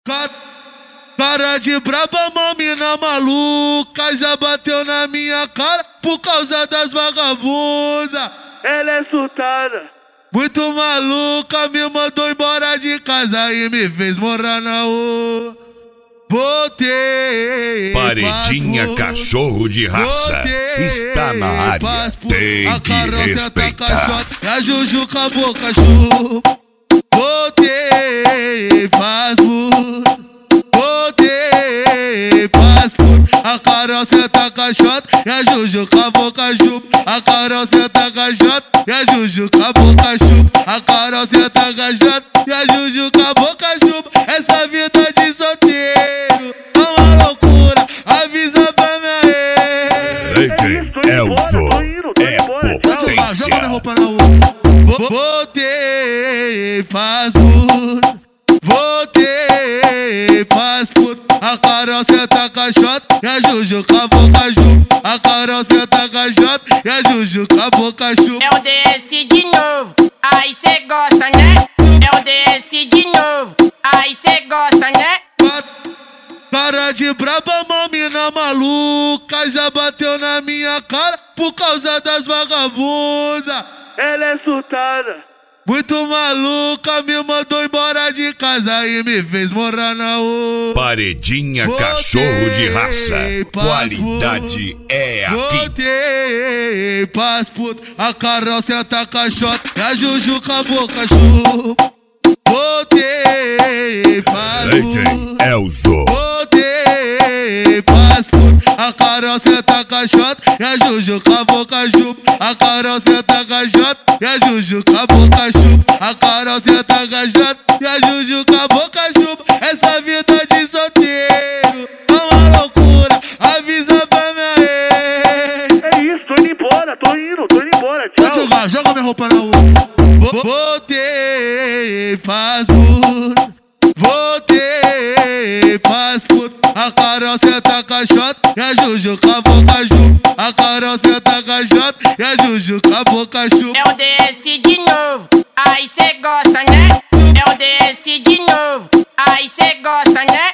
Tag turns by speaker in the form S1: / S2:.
S1: Cara de braba, uma mina maluca, já bateu na minha cara por causa das vagabundas.
S2: Ela é surtada,
S1: muito maluca, me mandou embora de casa e me fez morar na rua. Voltei,
S3: Paredinha cachorro de raça está na área, tem que respeitar.
S1: A Juju acabou cachorro. Voltei, faz voltei, faz a Carol senta caixota e a Juju acabou cachupa. A Carol senta caixota e a Juju acabou cachupa. A Carol senta caixota e a Juju acabou cachupa. Essa vida de solteiro é uma loucura, avisa pra minha
S3: DJ Elzo é potência.
S1: Joga minha roupa na rua. Voltei, faz voltei, faz a Carol senta caixota e a Juju acabou cachupa. A Carol senta caixota e a Juju acabou cachupa.
S4: É o DS de novo, aí cê gosta, né? É o DS de novo, aí cê gosta, né?
S1: Cara de braba, uma mina maluca, já bateu na minha cara por causa das vagabundas.
S2: ela é surtada,
S1: muito maluca, me mandou embora de casa e me fez morar na rua.
S3: Paredinha cachorro de raça, qualidade é aqui.
S1: Voltei, paz puto, a Carol senta caixota e a Juju acabou cachorro. Voltei, paz
S3: DJ Elzo
S1: voltei, paz puto, a Carol senta caixota e a Juju acabou cachupa. A Carol senta caixota e a Juju acabou cachupa. A Carol senta caixota e a Juju acabou cachupa. Essa vida de solteiro é uma loucura, avisa pra minha ex.
S2: é isso, tô indo embora, tô indo embora, tchau.
S1: Pode jogar, joga minha roupa na rua. Voltei, faz voltei, faz a Carol senta caixota e a Juju acabou cachupa. A Carol senta caixota e a Juju acabou cachupa.
S4: É o DS de novo, aí cê gosta, né? É o DS de novo, aí cê gosta, né?